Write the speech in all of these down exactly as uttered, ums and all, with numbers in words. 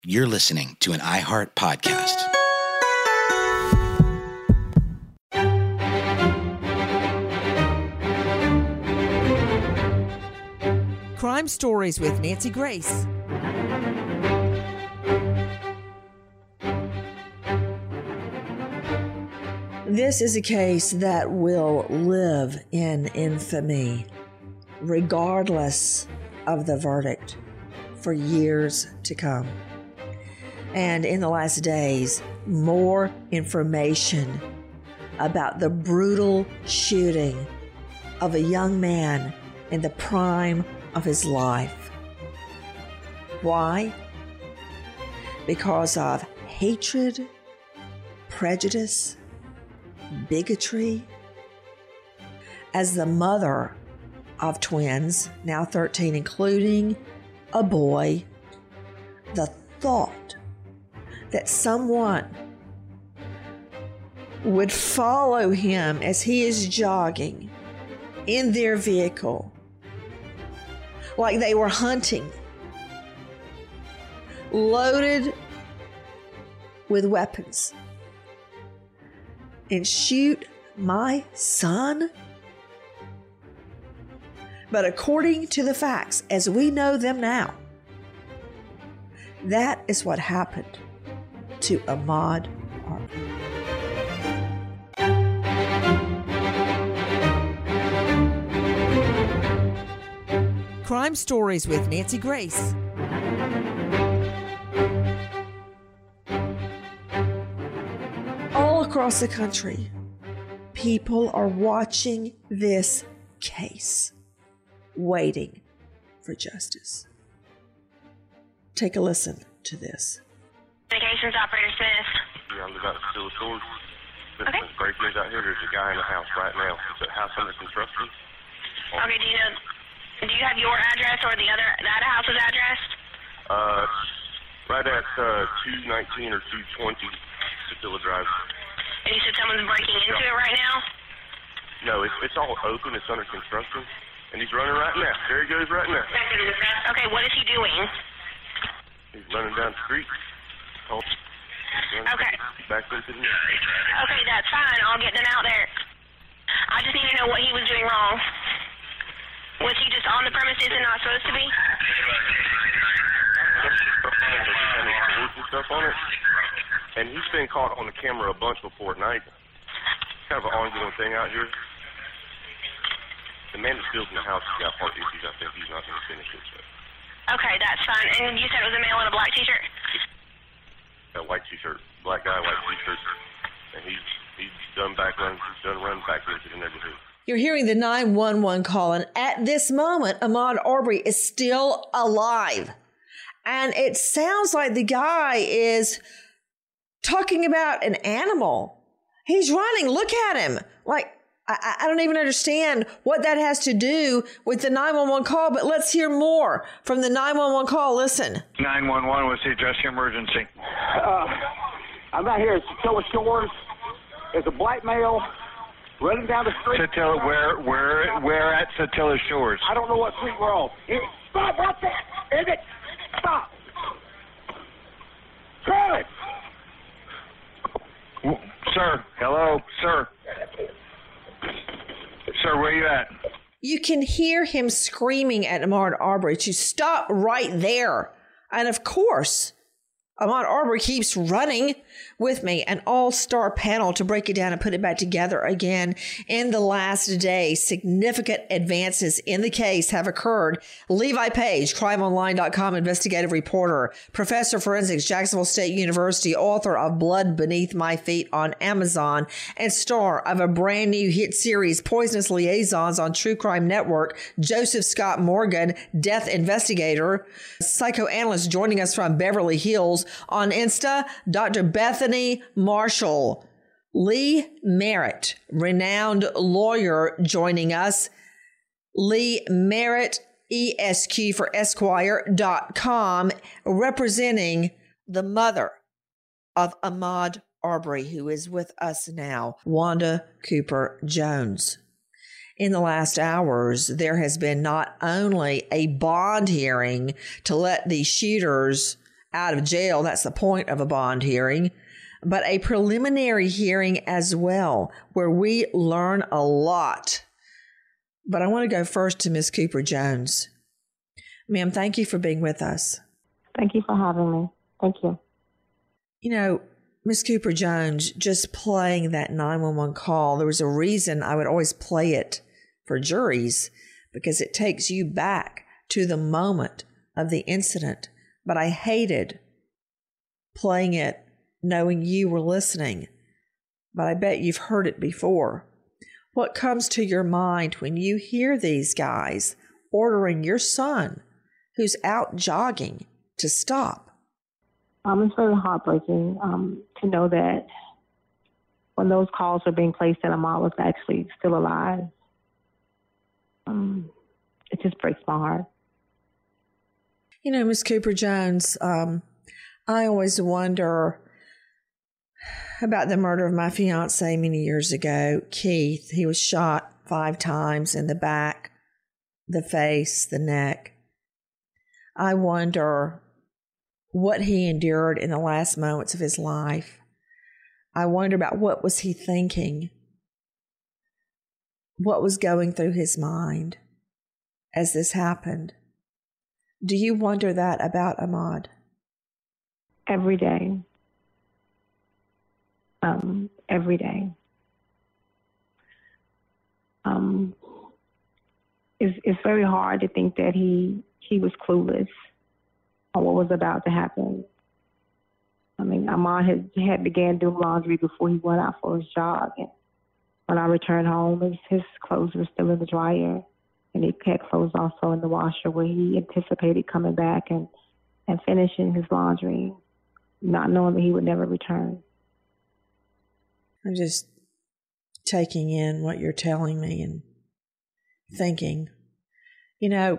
You're listening to an iHeart podcast. Crime Stories with Nancy Grace. This is a case that will live in infamy, regardless of the verdict, for years to come. And in the last days, more information about the brutal shooting of a young man in the prime of his life. Why? Because of hatred, prejudice, bigotry. As the mother of twins, now thirteen, including a boy, the thought that someone would follow him as he is jogging in their vehicle like they were hunting, loaded with weapons, and shoot my son? But according to the facts, as we know them now, that is what happened to Ahmaud Arbery. Crime Stories with Nancy Grace. All across the country, people are watching this case, waiting for justice. Take a listen to this. Communications Operator Smith. Yeah, I'm about to steal a sword. Okay. Great news out here. There's a guy in the house right now. It's a house under construction. Okay, do you know, do you have your address or the other, that house's address? Uh, right at uh, two nineteen or two twenty Satilla Drive. And you said someone's breaking into it right now? No, it's, it's all open. It's under construction. And he's running right now. There he goes right now. Okay, what is he doing? He's running down the street. Oh, okay. Back into the... Okay, that's fine. I'll get them out there. I just need to know what he was doing wrong. Was he just on the premises and not supposed to be? Stuff on it. And he's been caught on the camera a bunch before at night. It's kind of an ongoing thing out here. The man that's building the house has got heart issues. I think he's not going to finish it. So. Okay, that's fine. And you said it was a male in a black t-shirt? A white t-shirt. Black guy, white t-shirt. And he's he's done back runs. He's done run back into the neighborhood. You're hearing the nine one one call, and at this moment, Ahmaud Arbery is still alive. And it sounds like the guy is talking about an animal. He's running. Look at him. Like, I, I don't even understand what that has to do with the nine one one call, but let's hear more from the nine one one call. Listen. nine one one, what's the address of emergency? Uh, I'm out here at Satilla Shores. There's a black male running down the street. Satilla, where, where, where at Satilla Shores? I don't know what street we're on. It, stop right there! Is it? Stop! Charlie! Sir, hello, sir. Sir, where you at? You can hear him screaming at Ahmaud Arbery to stop right there. And of course, Ahmaud Arbery keeps running with me, an all-star panel to break it down and put it back together again. In the last day, significant advances in the case have occurred. Levi Page, crime online dot com investigative reporter, professor of forensics, Jacksonville State University, author of Blood Beneath My Feet on Amazon, and star of a brand new hit series, Poisonous Liaisons on True Crime Network, Joseph Scott Morgan, death investigator, psychoanalyst joining us from Beverly Hills. On Insta, Doctor Bethany Marshall. Lee Merritt, renowned lawyer, joining us. Lee Merritt, E S Q for Esquire dot com, representing the mother of Ahmaud Arbery, who is with us now, Wanda Cooper Jones. In the last hours, there has been not only a bond hearing to let the shooters out of jail. That's the point of a bond hearing. But a preliminary hearing as well, where we learn a lot. But I want to go first to Miz Cooper Jones. Ma'am, thank you for being with us. Thank you for having me. Thank you. You know, Miz Cooper Jones, just playing that nine one one call, there was a reason I would always play it for juries, because it takes you back to the moment of the incident. But I hated playing it knowing you were listening. But I bet you've heard it before. What comes to your mind when you hear these guys ordering your son, who's out jogging, to stop? Um, it's very heartbreaking um, to know that when those calls were being placed, that Ahmaud was actually still alive. Um, it just breaks my heart. You know, Miz Cooper Jones, um, I always wonder about the murder of my fiance many years ago, Keith. He was shot five times in the back, the face, the neck. I wonder what he endured in the last moments of his life. I wonder about what was he thinking, what was going through his mind as this happened. Do you wonder that about Ahmaud? Every day. Um, every day. Um, it's, it's very hard to think that he he was clueless on what was about to happen. I mean, Ahmaud had, had began doing laundry before he went out for his jog. And when I returned home, his, his clothes were still in the dryer. And he had clothes also in the washer, where he anticipated coming back and, and finishing his laundry, not knowing that he would never return. I'm just taking in what you're telling me and thinking, you know,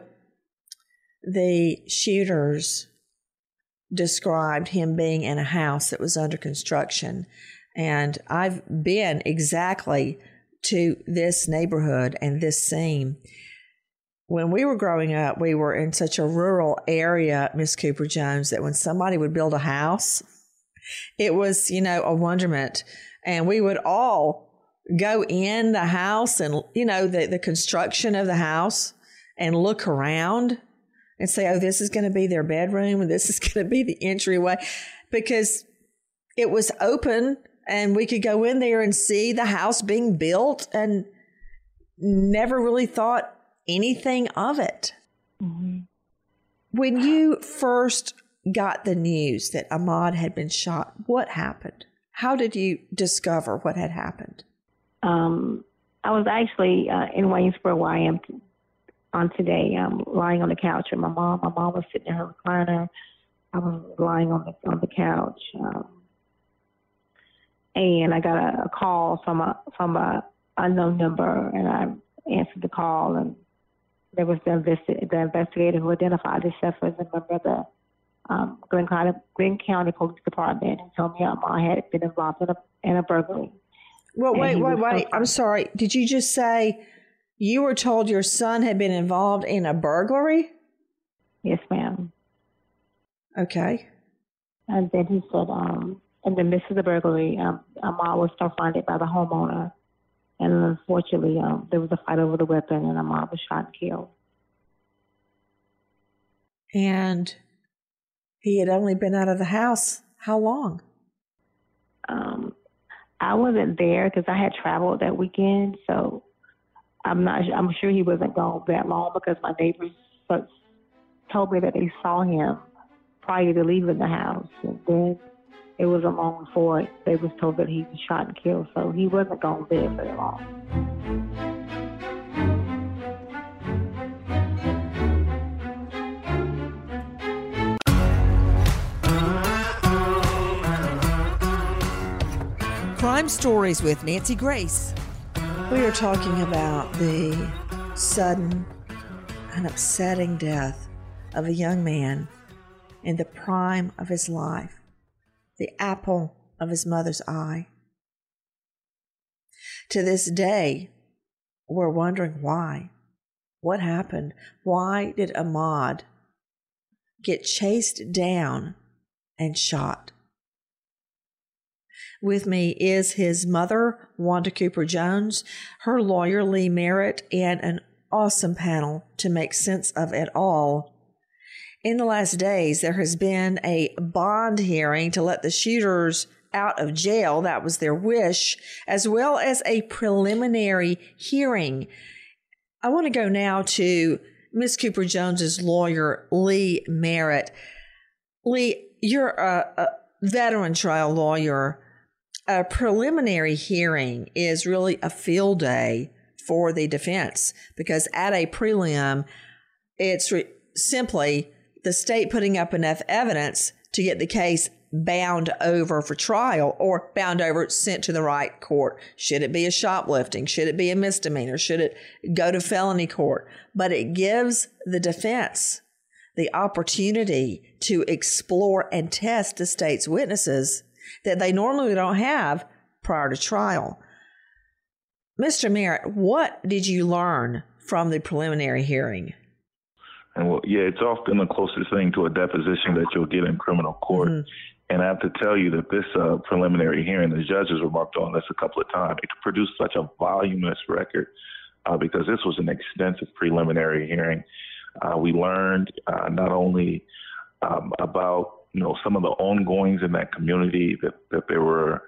the shooters described him being in a house that was under construction. And I've been exactly to this neighborhood and this scene. When we were growing up, we were in such a rural area, Miz Cooper Jones, that when somebody would build a house, it was, you know, a wonderment. And we would all go in the house and, you know, the, the construction of the house and look around and say, oh, this is going to be their bedroom and this is going to be the entryway, because it was open and we could go in there and see the house being built and never really thought anything of it. Mm-hmm. When you first got the news that Ahmaud had been shot, what happened? How did you discover what had happened? Um, I was actually uh, in Waynesboro, where I am t- on today, um, lying on the couch with my mom. My mom was sitting in her recliner. I was lying on the on the couch, um, and I got a, a call from a from a unknown number, and I answered the call, and there was the, investi- the investigator who identified himself as a member of the um, Glenn County, Glenn County Police Department, and told me Ahmaud had been involved in a, in a burglary. Well, wait, wait, wait. I'm sorry. Did you just say you were told your son had been involved in a burglary? Yes, ma'am. Okay. And then he said, um, in the midst of the burglary, um, Ahmaud was confronted by the homeowner. And unfortunately, um, there was a fight over the weapon, and Ahmaud was shot and killed. And he had only been out of the house how long? Um, I wasn't there because I had traveled that weekend, so I'm not. I'm sure he wasn't gone that long, because my neighbors told me that they saw him prior to leaving the house, and then it was long before they was told that he was shot and killed. So he wasn't gone there very long. Crime Stories with Nancy Grace. We are talking about the sudden and upsetting death of a young man in the prime of his life, the apple of his mother's eye. To this day, we're wondering why. What happened? Why did Ahmaud get chased down and shot. With me is his mother, Wanda Cooper Jones, her lawyer, Lee Merritt, and an awesome panel to make sense of it all. In the last days, there has been a bond hearing to let the shooters out of jail. That was their wish, as well as a preliminary hearing. I want to go now to Miss Cooper Jones's lawyer, Lee Merritt. Lee, you're a, a veteran trial lawyer. A preliminary hearing is really a field day for the defense, because at a prelim, it's re- simply the state putting up enough evidence to get the case bound over for trial, or bound over, sent to the right court. Should it be a shoplifting? Should it be a misdemeanor? Should it go to felony court? But it gives the defense the opportunity to explore and test the state's witnesses that they normally don't have prior to trial. Mister Merritt, what did you learn from the preliminary hearing? And well, yeah, it's often the closest thing to a deposition that you'll get in criminal court. Mm-hmm. And I have to tell you that this uh, preliminary hearing, the judges remarked on this a couple of times, it produced such a voluminous record uh, because this was an extensive preliminary hearing. Uh, we learned uh, not only um, about you know some of the ongoings in that community, that, that there were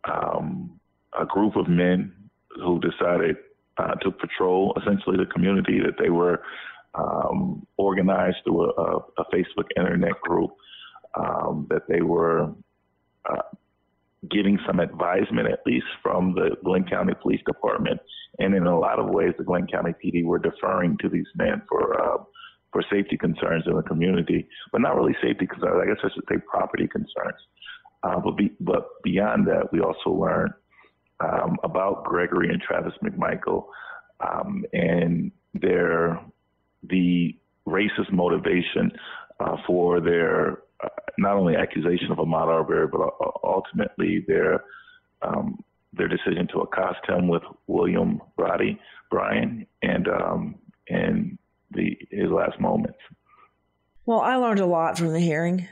um, a group of men who decided uh, to patrol essentially the community, that they were um, organized through a, a Facebook internet group, um, that they were uh, getting some advisement, at least from the Glenn County Police Department. And in a lot of ways, the Glenn County P D were deferring to these men for uh, for safety concerns in the community, but not really safety concerns. I guess I should say property concerns. Uh, but, be, but beyond that, we also learned um, about Gregory and Travis McMichael um, and their the racist motivation uh, for their uh, not only accusation of Ahmaud Arbery, but uh, ultimately their um, their decision to accost him with William Roddy Bryan and um, and the his last moments. Well, I learned a lot from the hearing,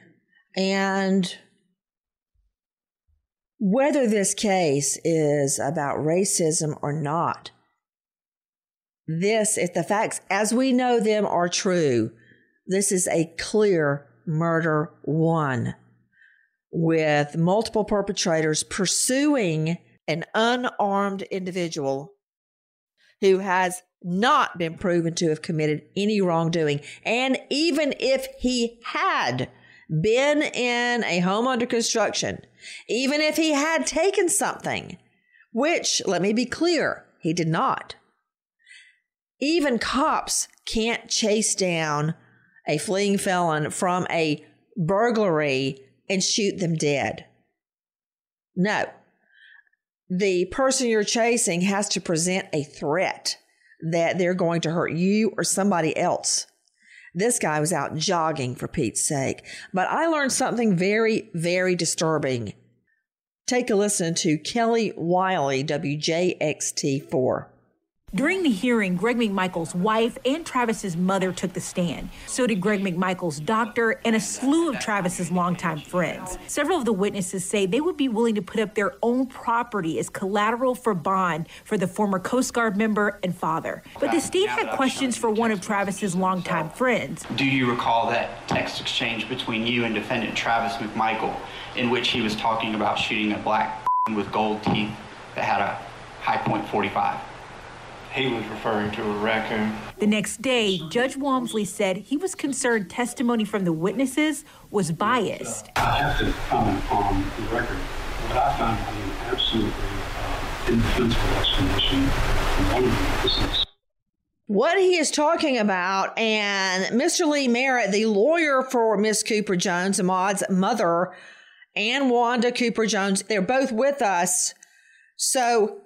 and whether this case is about racism or not, this, if the facts as we know them are true, this is a clear murder one, with multiple perpetrators pursuing an unarmed individual who has not been proven to have committed any wrongdoing. And even if he had been in a home under construction, even if he had taken something, which, let me be clear, he did not. Even cops can't chase down a fleeing felon from a burglary and shoot them dead. No. The person you're chasing has to present a threat that they're going to hurt you or somebody else. This guy was out jogging, for Pete's sake. But I learned something very, very disturbing. Take a listen to Kelly Wiley, W J X T four. During the hearing, Greg McMichael's wife and Travis's mother took the stand. So did Greg McMichael's doctor and a slew of Travis's longtime friends. Several of the witnesses say they would be willing to put up their own property as collateral for bond for the former Coast Guard member and father. But the state had questions for one of Travis's longtime friends. Do you recall that text exchange between you and defendant Travis McMichael in which he was talking about shooting a black with gold teeth that had a high point forty-five? He was referring to a raccoon. The next day, Judge Walmsley said he was concerned testimony from the witnesses was biased. I have to comment on the record. What I found to be an absolutely uh, indefensible explanation from one of the witnesses. What he is talking about, and Mister Lee Merritt, the lawyer for Miss Cooper Jones, Ahmaud's mother, and Wanda Cooper Jones, they're both with us. So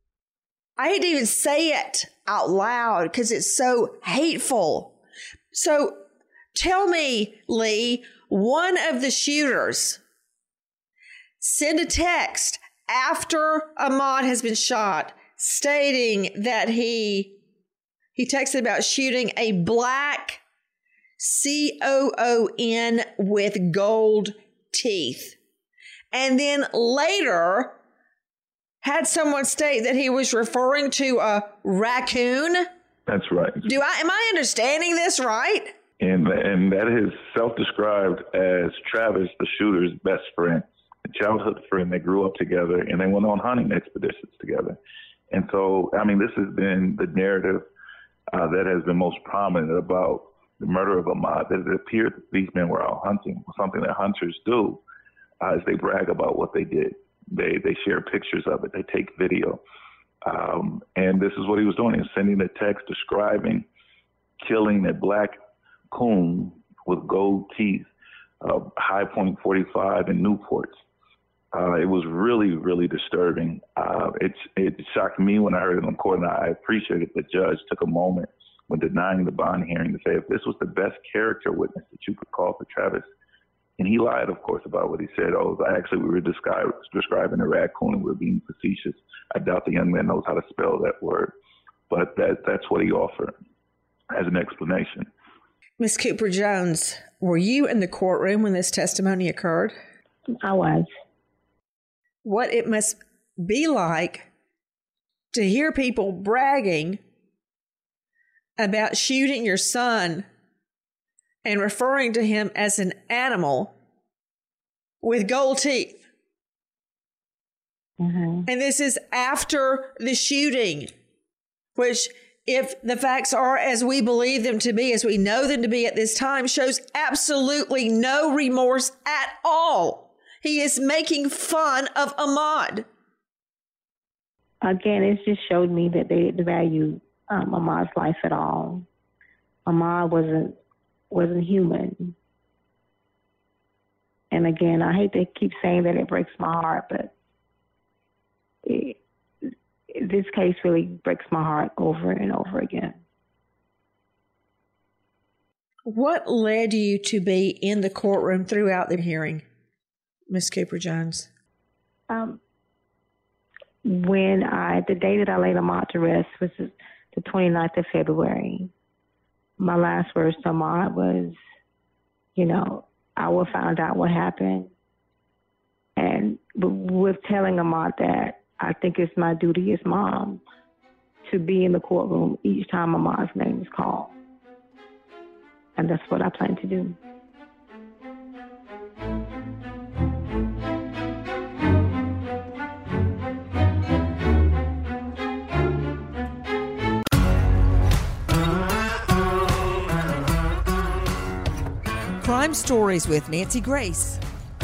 I hate to even say it out loud because it's so hateful. So tell me, Lee, one of the shooters send a text after Ahmaud has been shot stating that he he texted about shooting a black C O O N with gold teeth. And then later had someone state that he was referring to a raccoon. That's right. Do I am I understanding this right? And and that is self-described as Travis, the shooter's best friend, a childhood friend. They grew up together and they went on hunting expeditions together. And so, I mean, this has been the narrative uh, that has been most prominent about the murder of Ahmaud, that it appeared that these men were out hunting, something that hunters do, uh, is they brag about what they did. They they share pictures of it. They take video. Um, and this is what he was doing. He was sending a text describing killing a black coon with gold teeth, uh, high point forty-five in Newports. Uh, it was really, really disturbing. Uh, it, it shocked me when I heard it in court, and I appreciated the judge took a moment when denying the bond hearing to say, if this was the best character witness that you could call for Travis, and he lied, of course, about what he said. Oh, actually, we were describe, describing a raccoon and we were being facetious. I doubt the young man knows how to spell that word, but that that's what he offered as an explanation. Miss Cooper Jones, were you in the courtroom when this testimony occurred? I was. What it must be like to hear people bragging about shooting your son and referring to him as an animal with gold teeth. Mm-hmm. And this is after the shooting, which, if the facts are as we believe them to be, as we know them to be at this time, shows absolutely no remorse at all. He is making fun of Ahmaud. Again, it just showed me that they didn't value um, Ahmaud's life at all. Ahmaud wasn't wasn't human. And again, I hate to keep saying that, it breaks my heart, but it, this case really breaks my heart over and over again. What led you to be in the courtroom throughout the hearing, Miz Cooper Jones? Um, when I, the day that I laid Ahmaud to rest was the twenty-ninth of February. My last words to Ahmaud was, you know, I will find out what happened. And but with telling Ahmaud that, I think it's my duty as mom to be in the courtroom each time Ahmaud's name is called. And that's what I plan to do. Crime Stories with Nancy Grace.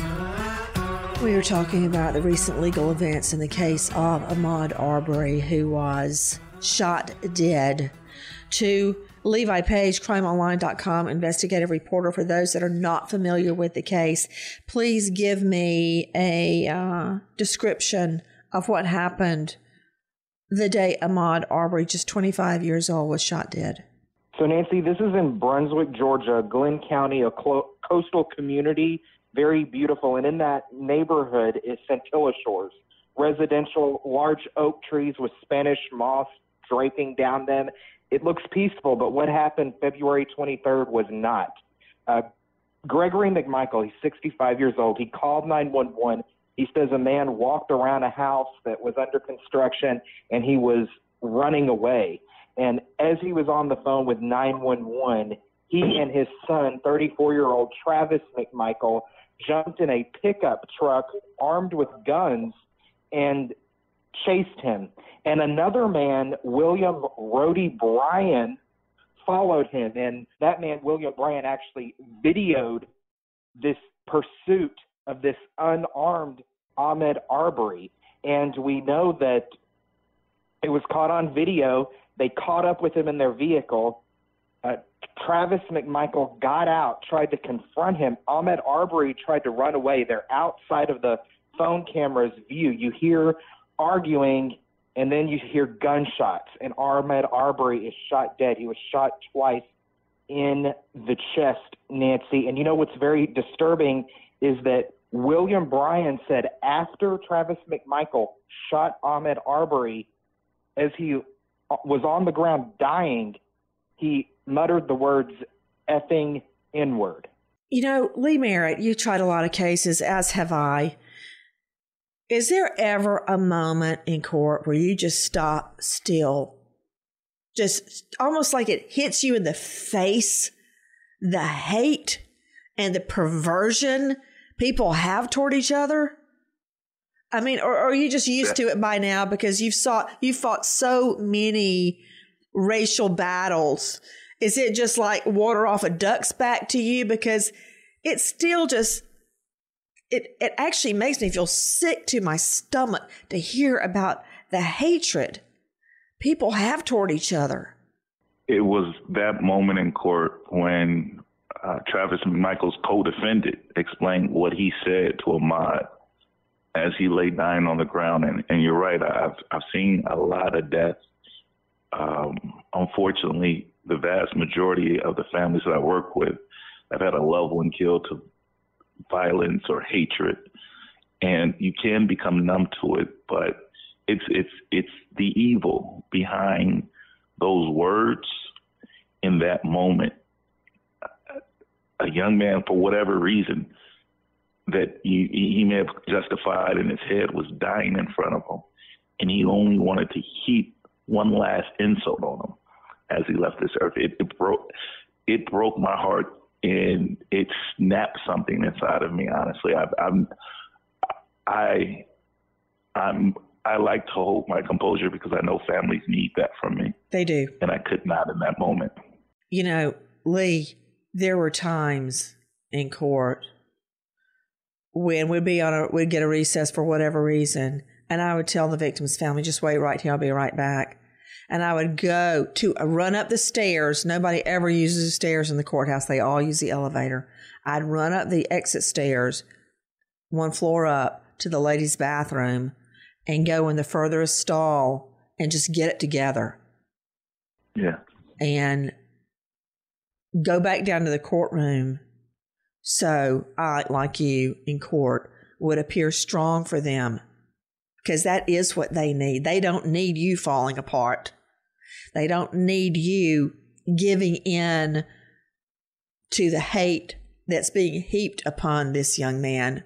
We were talking about the recent legal events in the case of Ahmaud Arbery, who was shot dead. To Levi Page, crime online dot com, investigative reporter. For those that are not familiar with the case, please give me a uh, description of what happened the day Ahmaud Arbery, just twenty-five years old, was shot dead. So, Nancy, this is in Brunswick, Georgia, Glenn County, a clo- coastal community, very beautiful. And in that neighborhood is Centilla Shores, residential, large oak trees with Spanish moss draping down them. It looks peaceful, but what happened February twenty-third was not. Uh, Gregory McMichael, he's sixty-five years old. He called nine one one. He says a man walked around a house that was under construction, and he was running away. And as he was on the phone with nine one one, he and his son, thirty-four-year-old Travis McMichael, jumped in a pickup truck armed with guns and chased him. And another man, William Rody Bryan, followed him. And that man, William Bryan, actually videoed this pursuit of this unarmed Ahmaud Arbery. And we know that it was caught on video. They caught up with him in their vehicle. Uh, Travis McMichael got out, tried to confront him. Ahmaud Arbery tried to run away. They're outside of the phone camera's view. You hear arguing, and then you hear gunshots, and Ahmaud Arbery is shot dead. He was shot twice in the chest, Nancy. And you know what's very disturbing is that William Bryan said after Travis McMichael shot Ahmaud Arbery, as he was on the ground dying, he muttered the words effing N-word. You know, Lee Merritt, you tried a lot of cases, as have I. Is there ever a moment in court where you just stop still? Just almost like it hits you in the face, the hate and the perversion people have toward each other? I mean, or, or are you just used to it by now because you've saw you've fought so many racial battles? Is it just like water off a duck's back to you? Because it's still just, it, it actually makes me feel sick to my stomach to hear about the hatred people have toward each other. It was that moment in court when uh, Travis McMichael's co-defendant explained what he said to Ahmaud as he lay dying on the ground. And, and you're right, I've, I've seen a lot of deaths. Um, unfortunately, the vast majority of the families that I work with have had a loved one killed to violence or hatred. And you can become numb to it, but it's, it's, it's the evil behind those words in that moment. A young man, for whatever reason, that he, he may have justified in his head, was dying in front of him, and he only wanted to heap one last insult on him as he left this earth. It, it broke, it broke my heart, and it snapped something inside of me. Honestly, I, I'm, I, I'm, I like to hold my composure because I know families need that from me. They do, and I could not in that moment. You know, Lee, there were times in court when we'd be on a, we'd get a recess for whatever reason, and I would tell the victim's family, just wait right here, I'll be right back. And I would go to uh, run up the stairs. Nobody ever uses the stairs in the courthouse. They all use the elevator. I'd run up the exit stairs, one floor up, to the ladies' bathroom and go in the furthest stall and just get it together. Yeah. And go back down to the courtroom so I, like you in court, would appear strong for them, because that is what they need. They don't need you falling apart. They don't need you giving in to the hate that's being heaped upon this young man.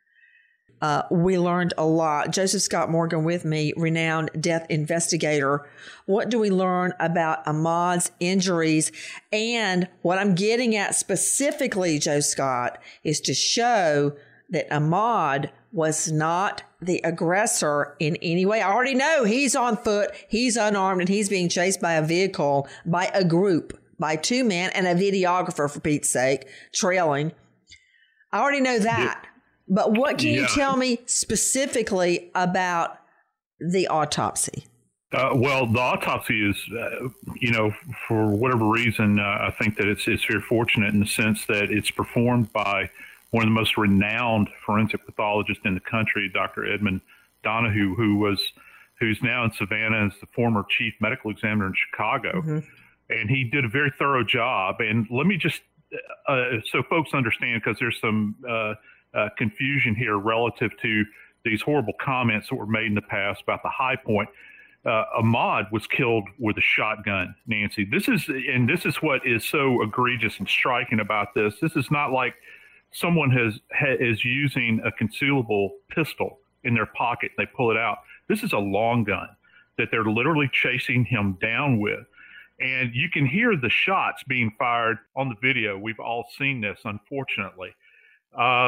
Uh, we learned a lot. Joseph Scott Morgan with me, renowned death investigator. What do we learn about Ahmaud's injuries? And what I'm getting at specifically, Joe Scott, is to show that Ahmaud was not the aggressor in any way. I already know he's on foot, he's unarmed, and he's being chased by a vehicle, by a group, by two men and a videographer, for Pete's sake, trailing. I already know that. Yeah. But what can yeah. you tell me specifically about the autopsy? Uh, well, the autopsy is, uh, you know, for whatever reason, uh, I think that it's, it's very fortunate in the sense that it's performed by one of the most renowned forensic pathologists in the country, Doctor Edmund Donahue, who was, who's now in Savannah as the former chief medical examiner in Chicago. Mm-hmm. And he did a very thorough job. And let me just, uh, so folks understand, because there's some uh, uh, confusion here relative to these horrible comments that were made in the past about the High Point. Uh, Ahmaud was killed with a shotgun, Nancy. This is, and this is what is so egregious and striking about this. This is not like someone has ha, is using a concealable pistol in their pocket. They pull it out. This is a long gun that they're literally chasing him down with. And you can hear the shots being fired on the video. We've all seen this, unfortunately. Uh,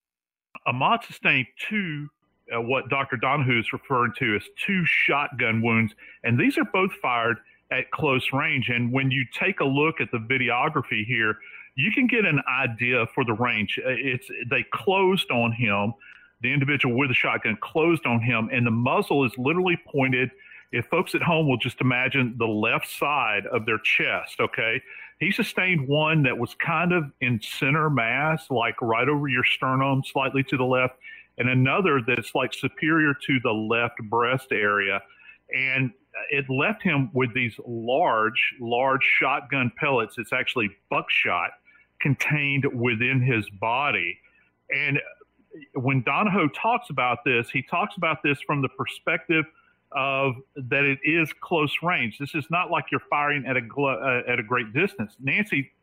Ahmaud sustained two, uh, what Doctor Donahue is referring to as two shotgun wounds. And these are both fired at close range. And when you take a look at the videography here, you can get an idea for the range. It's they closed on him. The individual with the shotgun closed on him, and the muzzle is literally pointed. If folks at home will just imagine the left side of their chest, okay? He sustained one that was kind of in center mass, like right over your sternum, slightly to the left, and another that's like superior to the left breast area. And it left him with these large, large shotgun pellets. It's actually buckshot contained within his body. And when Donahue talks about this, he talks about this from the perspective of that it is close range. This is not like you're firing at a uh, at a great distance. Nancy,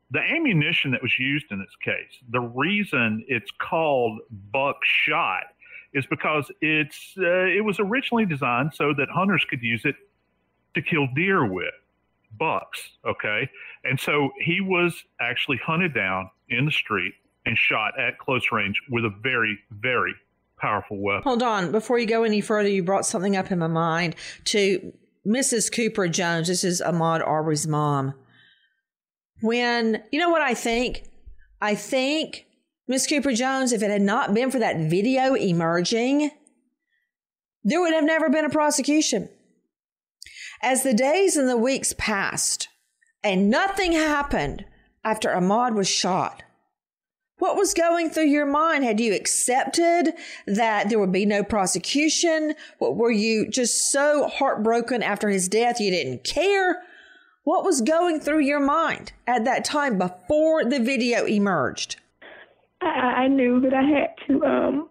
the ammunition that was used in this case, the reason it's called buckshot is because it's uh, it was originally designed so that hunters could use it to kill deer with, bucks, okay? And so he was actually hunted down in the street and shot at close range with a very, very powerful weapon. Hold on. Before you go any further, you brought something up in my mind to Missus Cooper Jones. This is Ahmaud Arbery's mom. When, you know what I think? I think Miss Cooper Jones, if it had not been for that video emerging, there would have never been a prosecution. As the days and the weeks passed and nothing happened after Ahmaud was shot, what was going through your mind? Had you accepted that there would be no prosecution? What, were you just so heartbroken after his death you didn't care? What was going through your mind at that time before the video emerged? I, I knew that I had to, um,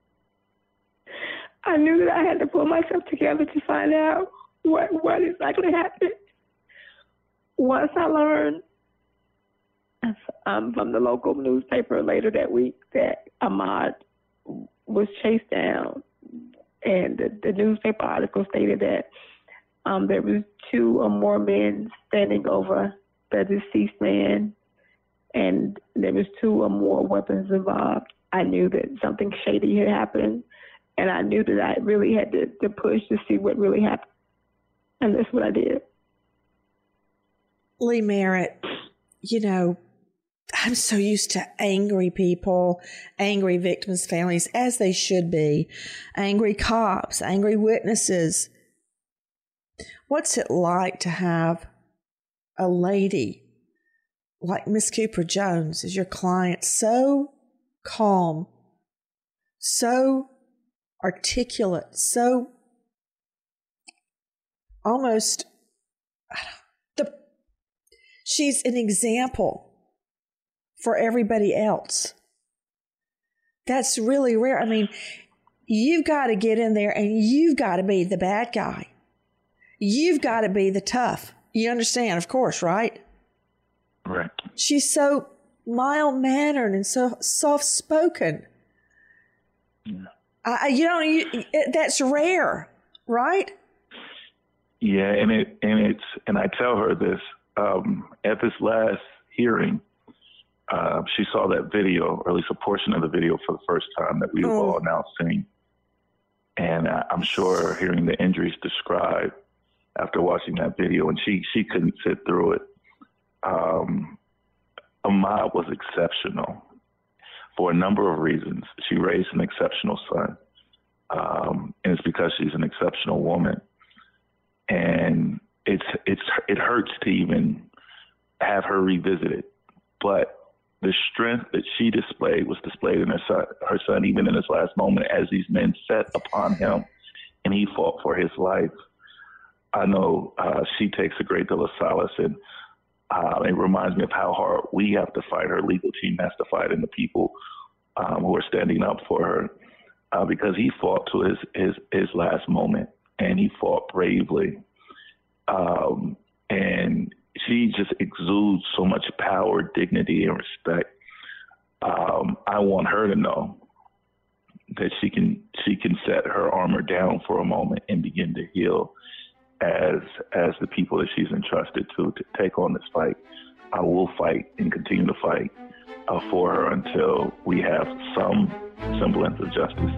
I knew that I had to pull myself together to find out what, what exactly happened. Once I learned um, from the local newspaper later that week that Ahmaud was chased down, and the, the newspaper article stated that um, there was two or more men standing over the deceased man, and there was two or more weapons involved. I knew that something shady had happened, and I knew that I really had to, to push to see what really happened, and that's what I did. Lee Merritt, you know, I'm so used to angry people, angry victims' families, as they should be, angry cops, angry witnesses. What's it like to have a lady like Miss Cooper Jones as your client, so calm, so articulate, so almost, the she's an example for everybody else. That's really rare. I mean, you've got to get in there and you've got to be the bad guy. You've got to be the tough. You understand, of course, right? Right. She's so mild-mannered and so soft-spoken. Yeah. I, you know, you, that's rare, right? Yeah, and it and it's and I tell her this um, at this last hearing. Uh, she saw that video, or at least a portion of the video, for the first time that we've oh. all now seen. And I, I'm sure hearing the injuries described after watching that video, and she she couldn't sit through it. Um, Ahmaud was exceptional for a number of reasons. She raised an exceptional son, um, and it's because she's an exceptional woman. And it's it's it hurts to even have her revisit it, but the strength that she displayed was displayed in her son, her son, even in his last moment, as these men set upon him, and he fought for his life. I know uh, she takes a great deal of solace, and uh, it reminds me of how hard we have to fight. Her legal team has to fight, and the people um, who are standing up for her, uh, because he fought to his, his, his last moment, and he fought bravely. Um, and she just exudes so much power, dignity, and respect. Um, I want her to know that she can she can set her armor down for a moment and begin to heal as as the people that she's entrusted to to take on this fight. I will fight and continue to fight uh, for her until we have some semblance of justice.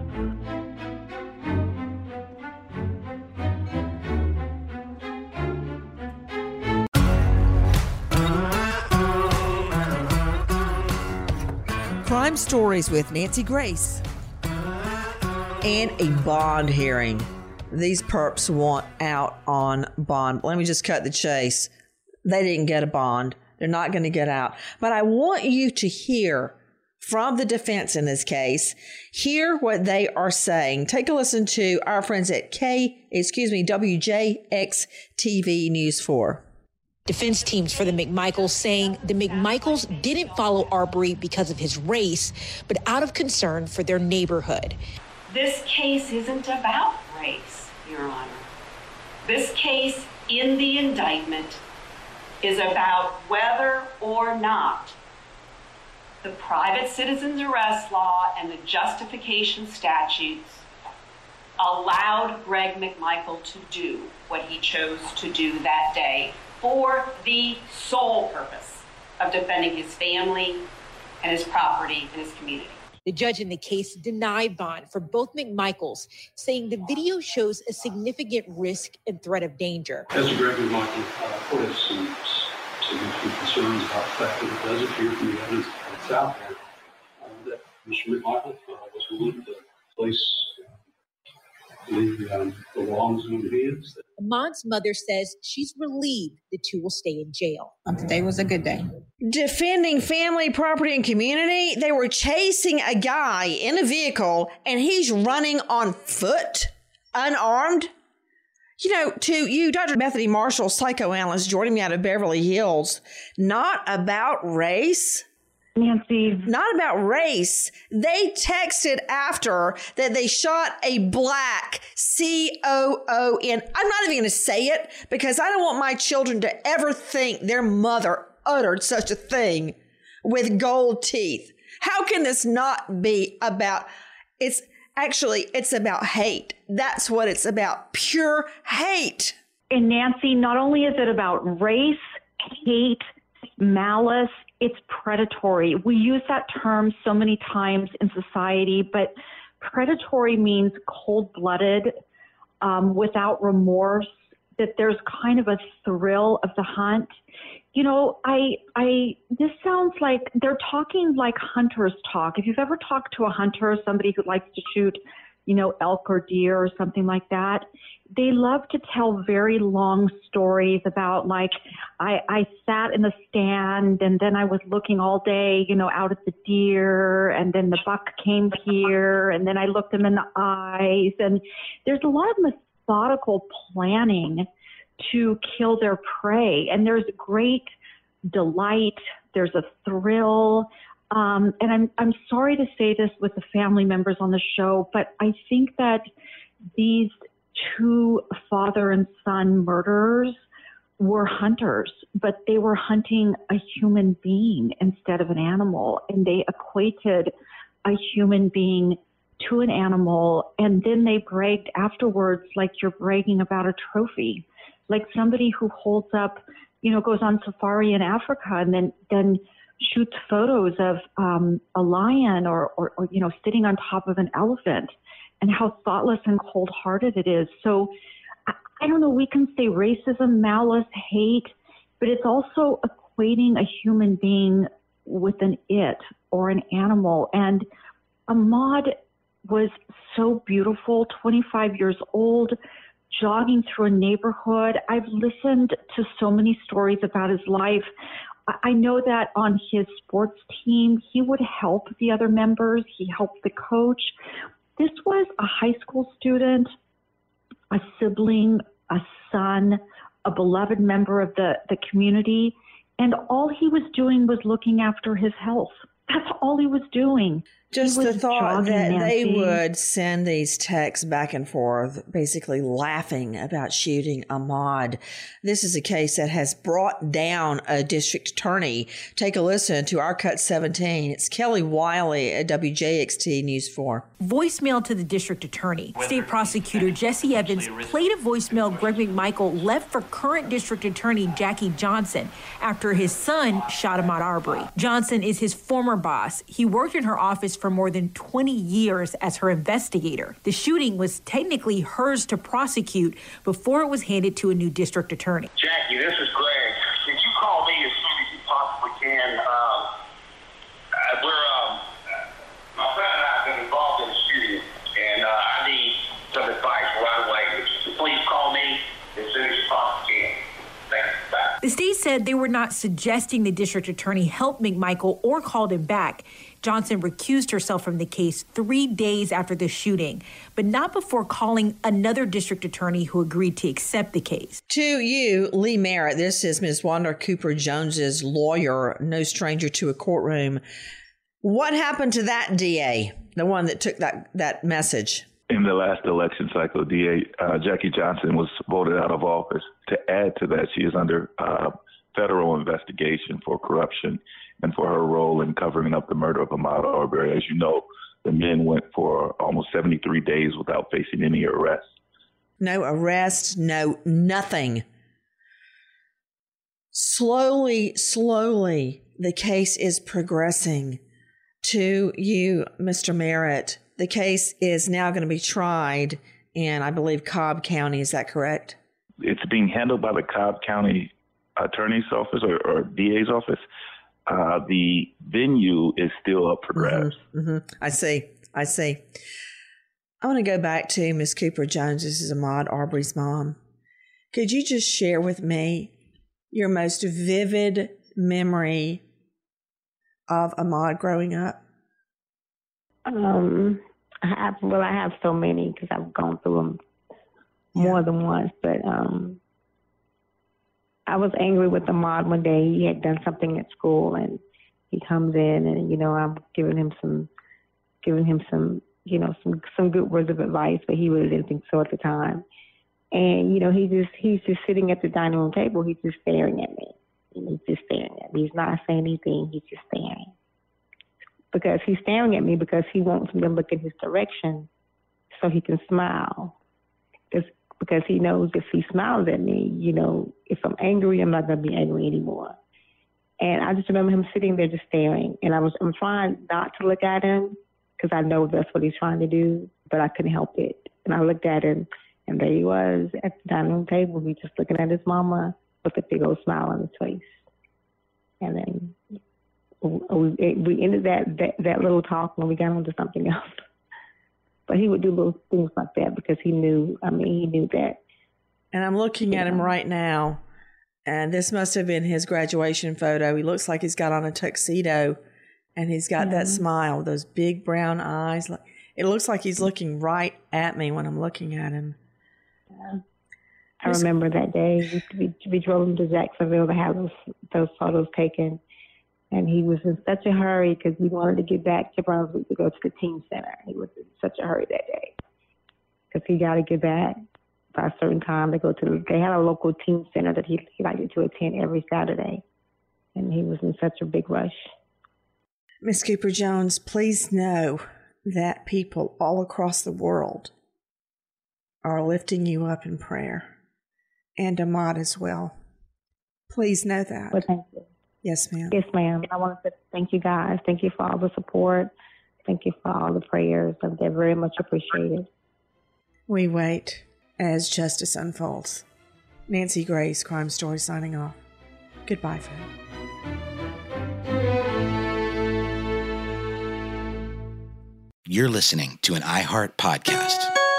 Crime Stories with Nancy Grace. And a bond hearing. These perps want out on bond. Let me just cut the chase. They didn't get a bond. They're not going to get out. But I want you to hear from the defense in this case, hear what they are saying. Take a listen to our friends at K, excuse me, W J X T V News four. Defense teams for the McMichaels saying the McMichaels didn't follow Arbery because of his race, but out of concern for their neighborhood. This case isn't about race, Your Honor. This case in the indictment is about whether or not the private citizen's arrest law and the justification statutes allowed Greg McMichael to do what he chose to do that day for the sole purpose of defending his family and his property and his community. The judge in the case denied bond for both McMichaels, saying the video shows a significant risk and threat of danger. Mister Greg McMichael uh, put us some significant concerns about the fact that it does appear from the evidence that's out there uh, that Mister McMichael uh, was willing to place uh, the, um, the laws in his hands. Ahmaud's mother says she's relieved the two will stay in jail. Today was a good day. Defending family, property, and community. They were chasing a guy in a vehicle and he's running on foot, unarmed. You know, to you, Doctor Bethany Marshall, psychoanalyst, joining me out of Beverly Hills, not about race. Nancy. Not about race. They texted after that they shot a black C O O N. I'm not even going to say it because I don't want my children to ever think their mother uttered such a thing with gold teeth. How can this not be about, it's actually, it's about hate. That's what it's about. Pure hate. And Nancy, not only is it about race, hate, malice, it's predatory. We use that term so many times in society, but predatory means cold-blooded, um, without remorse, that there's kind of a thrill of the hunt. You know, I, I, this sounds like they're talking like hunters talk. If you've ever talked to a hunter, somebody who likes to shoot, you know, elk or deer or something like that, they love to tell very long stories about, like, I, I sat in the stand and then I was looking all day, you know, out at the deer, and then the buck came here and then I looked him in the eyes. And there's a lot of methodical planning to kill their prey. And there's great delight. There's a thrill. Um, and I'm, I'm sorry to say this with the family members on the show, but I think that these two father and son murderers were hunters, but they were hunting a human being instead of an animal. And they equated a human being to an animal. And then they bragged afterwards like you're bragging about a trophy, like somebody who holds up, you know, goes on safari in Africa and then, then shoots photos of um, a lion or, or, or, you know, sitting on top of an elephant, and how thoughtless and cold-hearted it is. So I, I don't know, we can say racism, malice, hate, but it's also equating a human being with an it or an animal. And Ahmaud was so beautiful, twenty-five years old, jogging through a neighborhood. I've listened to so many stories about his life. I know that on his sports team, he would help the other members. He helped the coach. This was a high school student, a sibling, a son, a beloved member of the, the community, and all he was doing was looking after his health. That's all he was doing. Just the thought that they would send these texts back and forth, basically laughing about shooting Ahmaud. This is a case that has brought down a district attorney. Take a listen to our Cut seventeen. It's Kelly Wiley at W J X T News four. Voicemail to the district attorney. State prosecutor Jesse Evans played a voicemail Greg McMichael left for current district attorney Jackie Johnson after his son shot Ahmaud Arbery. Johnson is his former boss. He worked in her office for more than twenty years as her investigator. The shooting was technically hers to prosecute before it was handed to a new district attorney. Jackie, this is Greg. Could you call me as soon as you possibly can? Um, uh, we're, um, my friend and I have been involved in the shooting, and uh, I need some advice right away. So please call me as soon as you possibly can. Thanks. Bye. The state said they were not suggesting the district attorney help McMichael or called him back. Johnson recused herself from the case three days after the shooting, but not before calling another district attorney who agreed to accept the case. To you, Lee Merritt, this is Miz Wanda Cooper Jones's lawyer, no stranger to a courtroom. What happened to that D A, the one that took that, that message? In the last election cycle, D A uh, Jackie Johnson was voted out of office. To add to that, she is under uh, federal investigation for corruption and for her role in covering up the murder of Ahmaud Arbery. As you know, the men went for almost seventy-three days without facing any arrest. No arrest, no nothing. Slowly, slowly, the case is progressing to you, Mister Merritt. The case is now going to be tried in, I believe, Cobb County. Is that correct? It's being handled by the Cobb County Attorney's Office or, or D A's office. Uh, the venue is still up for grabs. Mm-hmm, mm-hmm. I see. I see. I want to go back to Miss Cooper Jones. This is Ahmaud Arbery's mom. Could you just share with me your most vivid memory of Ahmaud growing up? Um, I have, well, I have so many because I've gone through them more than once. But um, I was angry with Ahmaud one day. He had done something at school, and he comes in, and you know, I'm giving him some, giving him some, you know, some some good words of advice, but he really didn't think so at the time. And you know, he just he's just sitting at the dining room table. He's just staring at me. And he's just staring at me. He's not saying anything. He's just staring. Because he's staring at me because he wants me to look in his direction so he can smile. Just because he knows if he smiles at me, you know, if I'm angry, I'm not going to be angry anymore. And I just remember him sitting there just staring. And I was I'm trying not to look at him because I know that's what he's trying to do, but I couldn't help it. And I looked at him, and there he was at the dining room table. He just looking at his mama with a big old smile on his face. And then we, we ended that, that, that little talk when we got on to something else. But he would do little things like that because he knew, I mean, he knew that. And I'm looking at him right now, and this must have been his graduation photo. He looks like he's got on a tuxedo, and he's got mm-hmm. that smile, those big brown eyes. It looks like he's looking right at me when I'm looking at him. Yeah. I remember that day. We, we drove him to Jacksonville to have those, those photos taken. And he was in such a hurry because we wanted to get back to Brunswick to go to the team center. He was in such a hurry that day because he got to get back by a certain time to go to the, they had a local team center that he, he liked to attend every Saturday. And he was in such a big rush. Miss Cooper Jones, please know that people all across the world are lifting you up in prayer. And Ahmaud as well. Please know that. Well, thank you. Yes, ma'am. Yes, ma'am. I want to thank you guys. Thank you for all the support. Thank you for all the prayers. They're very much appreciated. We wait as justice unfolds. Nancy Grace, Crime Story, signing off. Goodbye, friend. You're listening to an iHeart podcast.